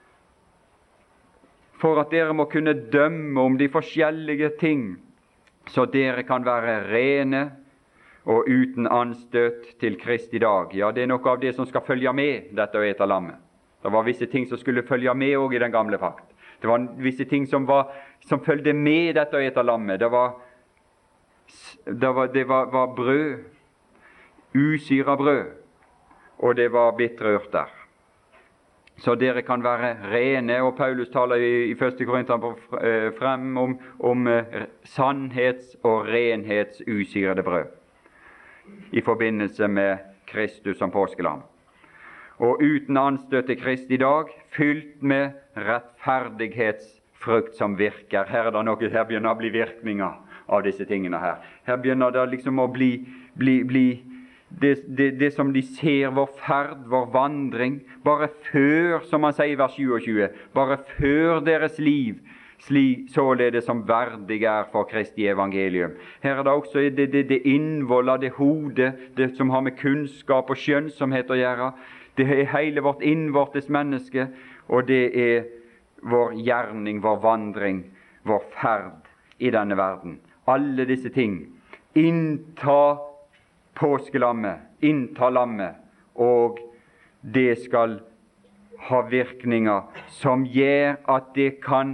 for at dere må kunne dømme om de forskjellige ting, så dere kan være rene og uten anstøt til Kristi dag. Ja, det er noe av det som skal følge med dette å ete lammet. Det var visse ting som skulle følge med også i den gamle pakt. Det var visse ting som, var, som følgde med dette å ete lammet. Det var, det var, det var, var brød, usyra brød, og det var bitre urter. Så dere kan være rene, og Paulus taler i, i første Korinterbrev frem om, om sannhets- og renhetsusyrede brød i forbindelse med Kristus som påskelam. Og uten anstøt til Kristi dag, fylt med rettferdighetsfrukt som virker. Her er det noe, her begynner å bli virkninger av disse tingene her. Her begynner det liksom å bli, bli, bli Det, det, det som de ser, vår ferd, vår vandring, bare før, som han sier i vers tjuesju, bare før deres liv, sli, således som verdig er for Kristi evangelium. Her er det også det, det, det innvollet, det hodet, det som har med kunnskap og skjønnsomhet å gjøre. Det er hele vårt innvortes menneske, og det er vår gjerning, vår vandring, vår ferd i denne verden. Alle disse ting. Innta påskelammet, innta lammet, og det skal ha virkninger som gjør at det kan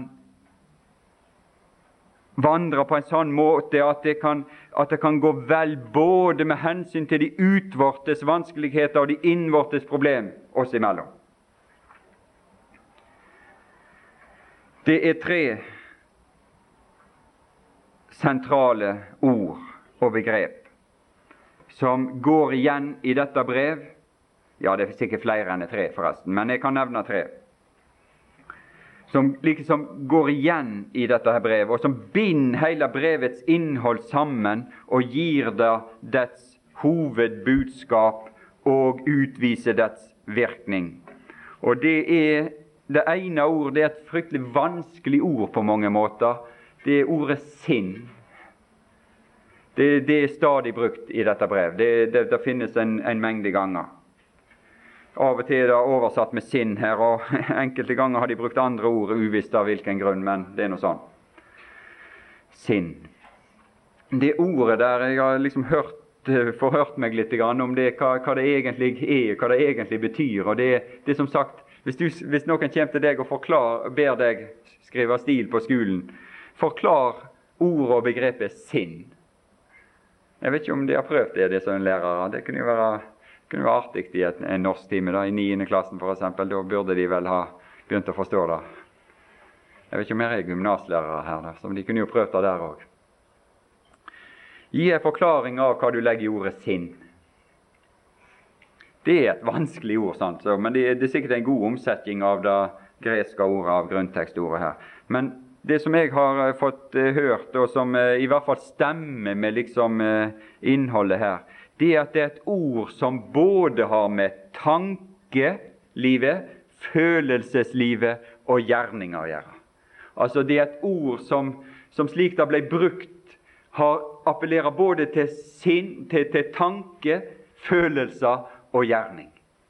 vandre på en sånn måte at det kan, at det kan gå vel både med hensyn til de utvortes vanskeligheter og de innvortes problem oss imellom. Det er tre sentrale ord og begrep som går igjen i dette brev. Ja, det er sikkert flere enn tre forresten, men jeg kan nevne tre. Som liksom går igjen i dette her brevet, og som binder hele brevets innhold sammen og gir det dets hovedbudskap og utviser dets virkning. Og det er det ene ordet, det er et fryktelig vanskelig ord på mange måter. Det er ordet sinn. Det, det er stadig brukt i dette brev. Det, det, det finnes en, en mengde ganger. Av og til er det oversatt med sinn her, og enkelte ganger har de brukt andre ord, uvisst av hvilken grunn, men det er noe sånn. Sinn. Det ordet der, jeg har liksom hørt, forhørt meg litt om det, hva, hva det egentlig er, hva det egentlig betyr, og det, det er som sagt, hvis, du, hvis noen kommer til deg og forklar, ber deg skrive stil på skolen, forklar ordet og begrepet sinn. Jeg vet ikke om de har prøvd det, det som lærere. Det kunne jo være, kunne være artig i et, en norsk time, da, i niende klassen for eksempel. Da burde de vel ha begynt å forstå det. Jeg vet ikke om jeg er gymnaslærere her, da, så de kunne jo prøvd det der også. Gi en forklaring av hva du legger i ordet sinn. Det er et vanskelig ord, sant? Så, men det er, det er sikkert en god omsetning av det greske ordet, av grunntekstordet her. Men det som jeg har uh, fått uh, hørt, og som uh, i hvert fall stemmer med liksom uh, innholdet her, det er at det er et ord som både har med tankelivet, følelseslivet og gjerninger å gjøre. Altså det er et ord som, som slik det ble brukt, har appellerer både til, sin, til, til tanke, følelser og gjerning.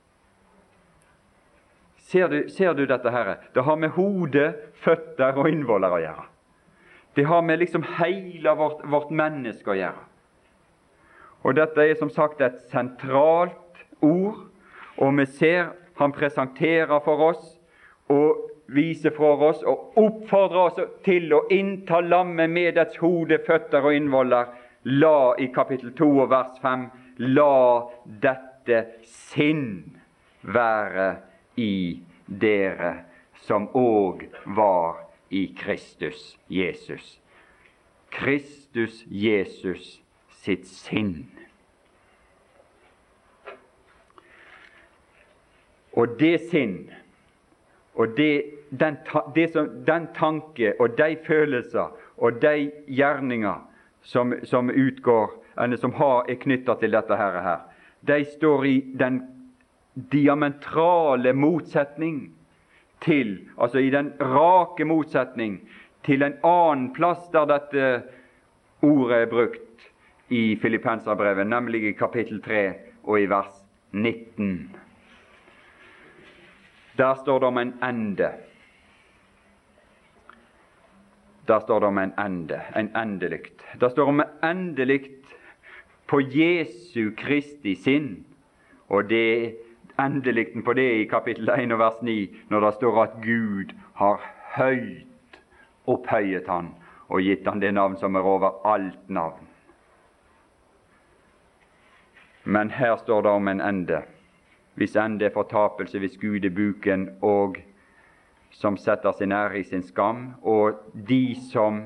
Ser du, ser du dette her? Det har med hode, føtter og innvoller å gjøre. Det har med liksom hele vårt, vårt menneske å gjøre. Og dette er som sagt et sentralt ord, og vi ser han presenterer for oss og viser for oss og oppfordrer oss til å innta lammet med dets hode, føtter og innvoller. La i kapittel to og vers fem, la dette sinn være i dere som òg var i Kristus Jesus. Kristus Jesus sitt sinn. Og det sinn, og det, den, det som, den tanke og de følelser og de gjerninger som, som utgår, eller som har, er knyttet til dette her, her, de står i den diametrale motsetning til, altså i den rake motsetning til en annen plass der dette ordet er brukt i Filippenserbrevet, nemlig i kapittel tre og i vers nitten. Der står det om en ende. Der står det om en ende, en endelykt. Der står det om en endelykt på Jesu Kristi sinn, og det er endelykten på det i kapittel en og vers ni, når det står at Gud har høyt opphøyet han og gitt han det navn som er over alt navn. Men her står det om en ende. Hvis ende er fortapelse, hvis Gud er buken, og som setter sin ære i sin skam, og de som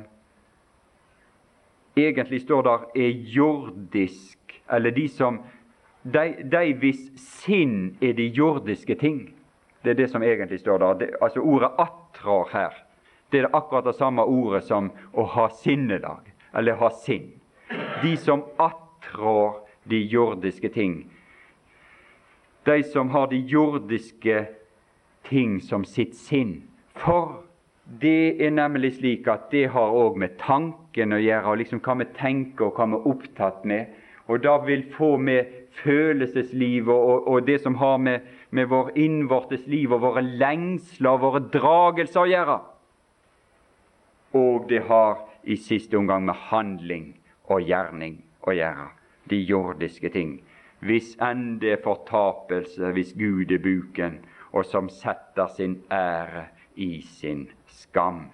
egentlig står der er jordisk, eller de som de, de hvis sinn er de jordiske ting. Det er det som egentlig står der. Det, altså ordet attrår her, det er akkurat det samme ordet som å ha sinnelag, eller ha sinn. De som attrår de jordiske ting. De som har de jordiske ting som sitt sinn. For det er nemlig slik at det har også med tanken å gjøre, og liksom hva vi tenker og hva vi er opptatt med. Og da vil få med følelsesliv og, og, og det som har med, med vår innvortes liv og våre lengsler og våre dragelser å gjøre. Og det har i siste omgang med handling og gjerning å gjøre. De jordiske ting. Hvis ende er fortapelse, hvis Gud er buken, og som setter sin ære i sin skam.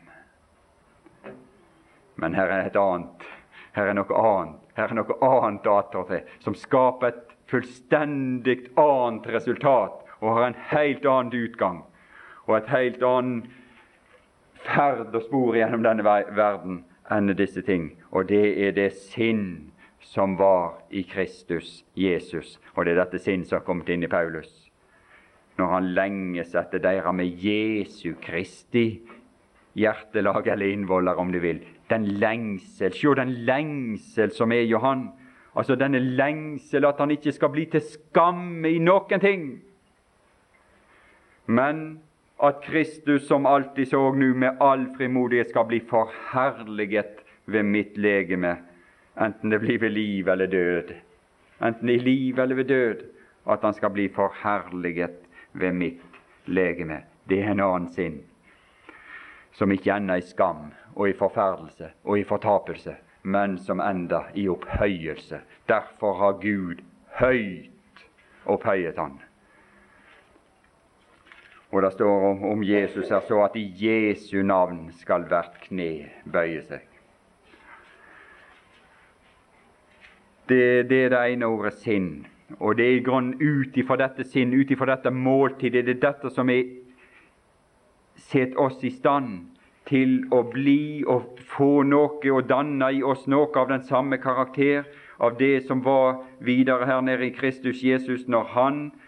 Men her er et annet, her er noe annet, her er noe annet attåtil, som skaper et fullstendig annet resultat, og har en helt annen utgang, og et helt annen ferd og spor gjennom denne verden enn disse ting, og det er det sinn som var i Kristus Jesus. Og det er dette sinn som har kommet inn i Paulus. Når han lenges etter dere med Jesu Kristi hjertelag eller innvoller, om du vil. Den lengsel, sjå den lengsel som er i han. Altså denne lengsel at han ikke skal bli til skamme i noen ting. Men at Kristus som alltid så nu med all frimodighet skal bli forherliget ved mitt legeme, enten det blir ved liv eller død, enten i liv eller ved død, at han skal bli forherliget ved mitt legeme. Det er en annen sinn, som ikke ender i skam og i forferdelse og i fortapelse, men som ender i opphøyelse. Derfor har Gud høyt opphøyet han. Og det står om, om Jesus her så at i Jesu navn skal hvert kne bøye seg. Det, det er det ene ordet sinn, og det er i grunnen ut ifra dette sinn, ut ifra dette måltid, det er dette som er sett oss i stand til å bli og få noe og danne i oss noe av den samme karakter, av det som var videre her nede i Kristus Jesus, når han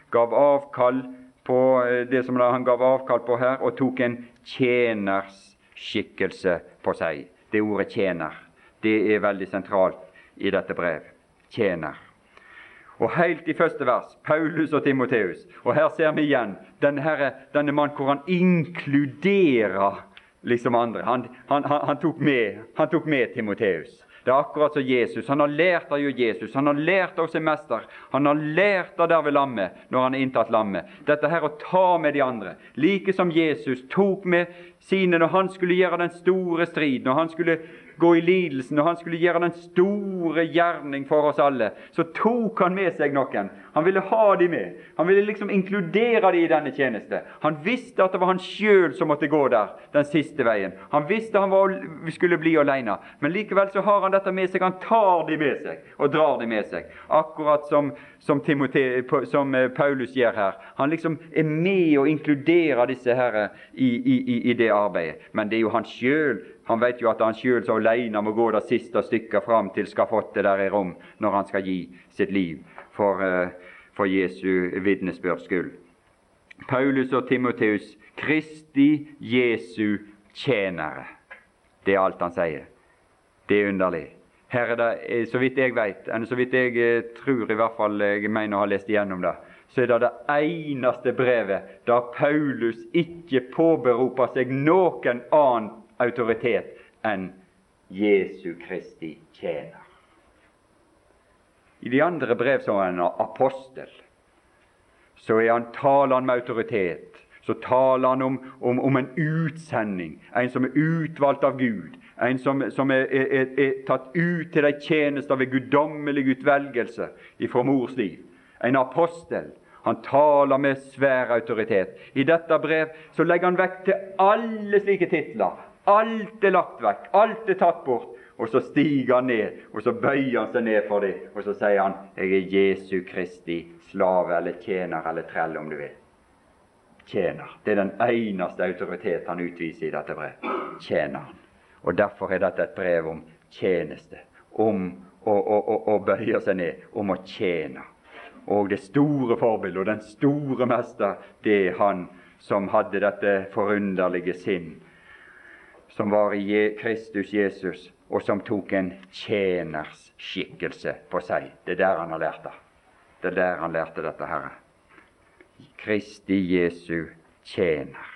gav avkall på det som han gav avkall på her, og tok en tjeners skikkelse på seg. Det ordet tjener, det er veldig sentralt i dette brev. Tjener. Og helt i første vers, Paulus og Timoteus, og her ser vi igjen denne, her, denne mann hvor han inkluderer liksom andre. Han, han, han, han, tok med, han tok med Timoteus. Det er akkurat som Jesus. Han har lært av Jesus. Han har lært av sin mester. Han har lært av der ved lammet, når han har inntatt lammet. Dette her å ta med de andre. Like som Jesus tok med sine når han skulle gjøre den store strid, når han skulle gå i lidelsen, når han skulle gjøre den store gjerning for oss alle, så tok han med seg noen. Han ville ha de med. Han ville liksom inkludere de i denne tjeneste. Han visste at det var han selv som måtte gå der, den siste veien. Han visste han var, skulle bli alene. Men likevel så har han dette med seg. Han tar de med seg og drar de med seg. Akkurat som, som, Timote, som Paulus gjør her. Han liksom er med og inkluderer disse herre i, i, i, i det arbeidet. Men det er jo han selv. Han vet jo at han selv så alene må gå det siste stykket fram til skafottet der i rom, når han skal gi sitt liv for, for Jesu vitnesbyrds skyld. Paulus og Timoteus, Kristi Jesu tjenere. Det er alt han sier. Det er underlig. Her er det, så vidt jeg vet, eller så vidt jeg tror i hvert fall, jeg mener å ha lest igjennom det, så er det det eneste brevet der Paulus ikke påberoper seg noen annen autoritet enn Jesu Kristi tjener. I de andre brev som er en apostel, så er han taler med autoritet. Så taler han om, om, om en utsending, en som er utvalgt av Gud, en som, som er, er, er tatt ut til de tjenester ved guddommelig utvelgelse ifra mors liv. En apostel. Han taler med svær autoritet. I dette brev så legger han vekk til alle slike titler. Alt er lagt vekk, alt er tatt bort, og så stiger han ned, og så bøyer han seg ned for det, og så sier han, jeg er Jesu Kristi slave, eller tjener, eller trell, om du vil. Tjener. Det er den eneste autoritet han utviser i dette brev. Tjener han. Og derfor er dette et brev om tjeneste, om å, å, å, å bøye seg ned, om å tjene. Og det store forbildet, og den store mester, det er han som hadde dette forunderlige sinn, som var i Kristus Jesus, og som tok en tjeners skikkelse på seg. Det er der han har lært det. Det er der han lærte dette her. Kristi Jesu tjener.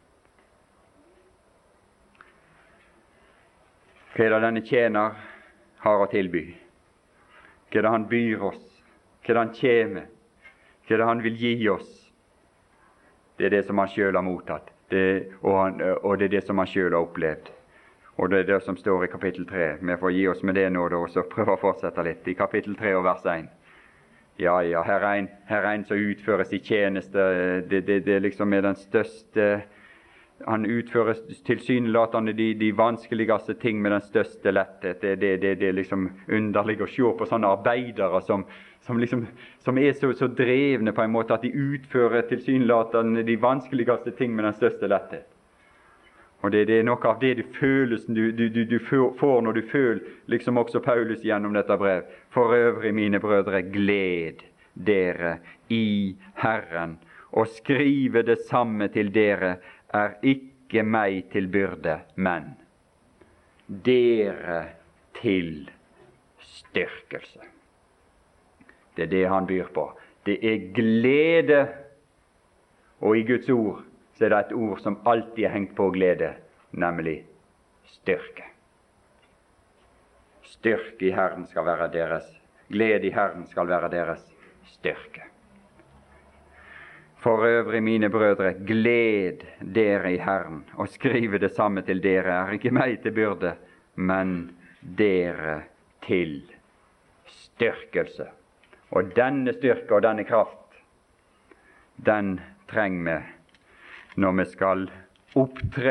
Hva er det denne tjener har å tilby? Hva er det han byr oss? Hva er det han kommer? Hva er det han vil gi oss? Det er det som han selv har mottatt. Det, og, han, og det er det som han selv har opplevd. Og det er det som står i kapittel tre. Vi får gi oss med det nå, da, og så prøve å fortsette litt. I kapittel tre og vers én. Ja, ja, her er en, her er en som utføres i tjeneste. Det, det, det liksom er den største. Han utføres tilsynelatende de, de vanskeligste ting med den største letthet. Det, det, det, det er liksom underlig å se på sånne arbeidere som, som, liksom, som er så, så drevne på en måte at de utfører tilsynelatende de vanskeligste ting med den største letthet. Og det, det er noe av det du følelsen du, du, du, du får når du føler, liksom også Paulus gjennom dette brev. For øvrig, mine brødre, gled dere i Herren, og skrive det samme til dere er ikke meg til byrde, men dere til styrkelse. Det er det han byr på. Det er glede, og i Guds ord så er det et ord som alltid er hengt på glede, nemlig styrke. Styrke i Herren skal være deres, glede i Herren skal være deres styrke. For øvrig, mine brødre, gled dere i Herren, og skrive det samme til dere, er ikke meg til byrde, men dere til styrkelse. Og denne styrke og denne kraft, den trenger vi når vi skal opptre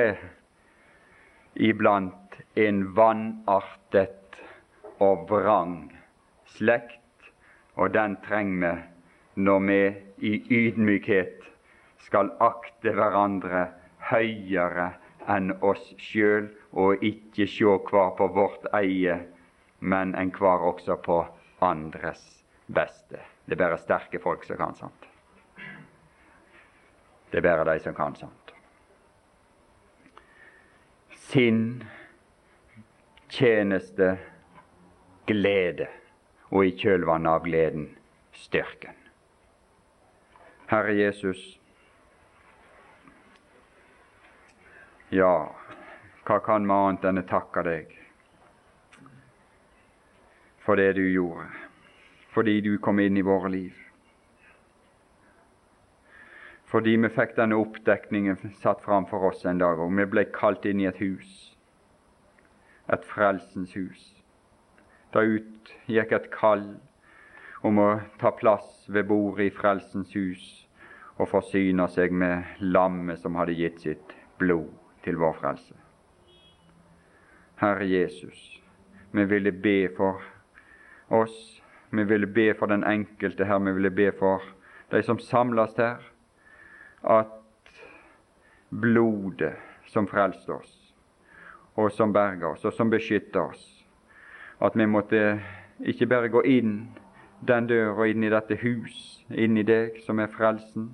iblant en vanartet og vrang slekt, og den trenger vi når vi i ydmykhet skal akte hverandre høyere enn oss sjøl, og ikke se hver på vårt eie, men en hver også på andres beste. Det er bare sterke folk som kan sånt. Det er bare de som kan sant. Sinn, tjeneste, glede, og i kjølvannet av gleden styrken. Herre Jesus, ja, hva kan vi annet enn å takke deg for det du gjorde, fordi du kom inn i våre liv, fordi vi fikk denne oppdekningen satt fram for oss en dag, og vi ble kalt inn i et hus, et frelsens hus. Da ut gikk et kall om å ta plass ved bordet i frelsens hus og forsyne seg med lammet som hadde gitt sitt blod til vår frelse. Herre Jesus, vi ville be for oss, vi ville be for den enkelte her, vi ville be for de som samles her, at blodet som frelste oss, og som berger oss, og som beskytter oss, at vi måtte ikke bare gå inn den dør og inn i dette hus, inn i deg som er frelsen,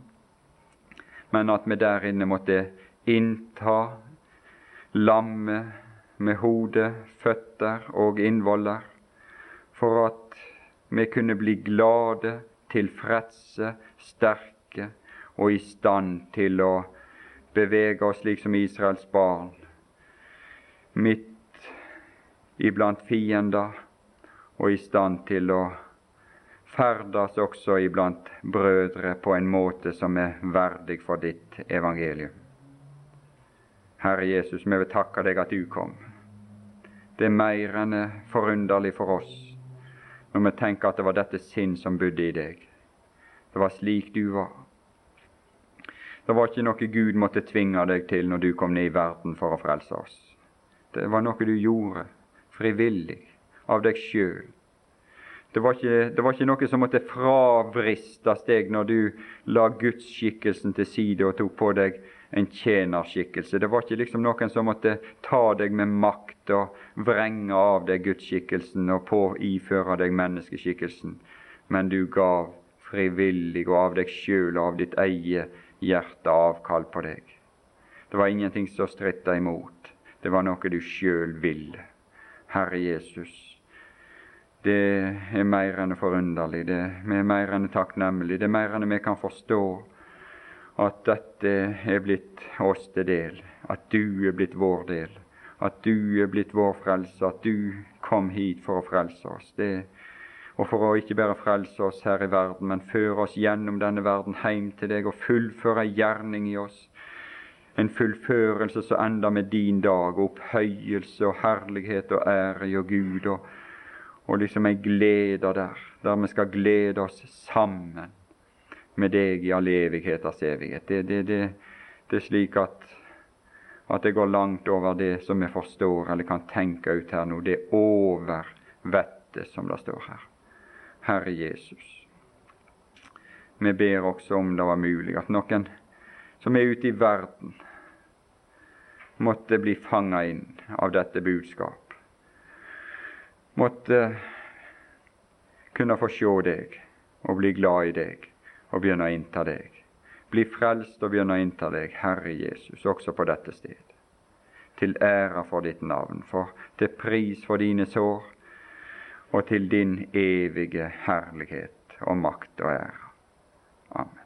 men at vi der inne måtte innta lammet med hode, føtter og innvoller, for at vi kunne bli glade, tilfredse, sterke og i stand til å bevege oss slik som Israels barn, midt iblant fiender, og i stand til å ferdes også iblant brødre på en måte som er verdig for ditt evangelium. Herre Jesus, vi vil takke deg at du kom. Det er mer enn forunderlig for oss når vi tenker at det var dette sinn som bodde i deg. Det var slik du var. Det var ikke noe Gud måtte tvinge deg til når du kom ned i verden for å frelse oss. Det var noe du gjorde frivillig av deg selv. Det var ikke, det var ikke noe som måtte fravristes deg når du la Guds skikkelsen til side og tok på deg en tjenerskikkelse. Det var ikke liksom noen som måtte ta deg med makt og vrenge av deg Guds skikkelsen og på iføre deg menneskeskikkelsen. Men du gav frivillig og av deg selv og av ditt eget hjerte avkall på deg. Det var ingenting som strittet imot. Det var noe du selv ville. Herre Jesus, det er mer enn forunderlig, det er mer enn takknemlig, det er mer enn vi kan forstå at dette er blitt oss til del, at du er blitt vår del, at du er blitt vår frelse, at du kom hit for å frelse oss. Det, og for å ikke bare frelse oss her i verden, men føre oss gjennom denne verden hjem til deg og fullføre en gjerning i oss. En fullførelse som enda med din dag, opphøyelse og herlighet og ære og Gud, og, og liksom en glede der, der vi skal glede oss sammen med deg i all evigheters evighet. Det, det, det, det er slik at, at det går langt over det som vi forstår eller kan tenke ut her nå. Det er over vettet som det står her. Herre Jesus, vi ber også om det var mulig at noen som er ute i verden måtte bli fanget inn av dette budskap, måtte kunne få se deg og bli glad i deg og begynne å innta deg, bli frelst og begynne å innta deg, Herre Jesus, også på dette sted, til ære for ditt navn, for til pris for dine sår og til din evige herlighet og makt og ære. Amen.